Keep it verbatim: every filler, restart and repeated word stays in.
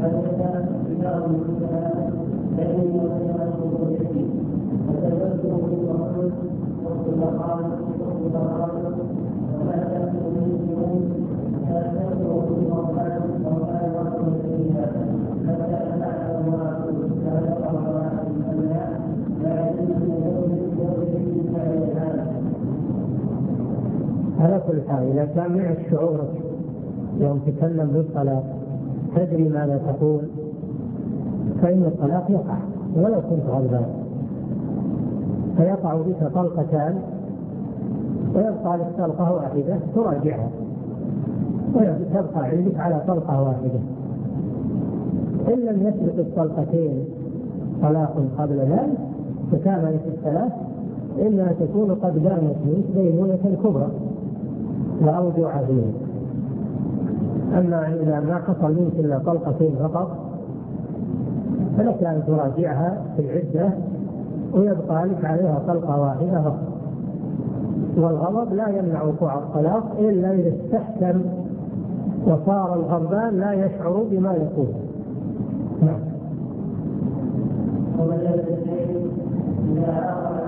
على كل حال إذا كان مع الشعور يوم تكلم بالطلاق تدري ماذا تقول فإن الطلاق يقع ولو كنت غضبان، فيقع بك طلقتان ويبقى لك طلقة واحدة تراجعها وتبقى عندك على طلقة واحدة. إن لم يسبق الطلقتين طلاق قبل ذلك فكان في الثلاث إلا تكون قد بانت منك بينونة كبرى وأوجع فيه. أما إذا ما حصل منك إلا طلقتين فقط فلك أن تراجعها في العدة ويبقى لك عليها طلقة واحدة فقط. والغضب لا يمنع وقوع الطلاق إلا إذا استحكم وصار الغضبان لا يشعر بما يقول. نعم.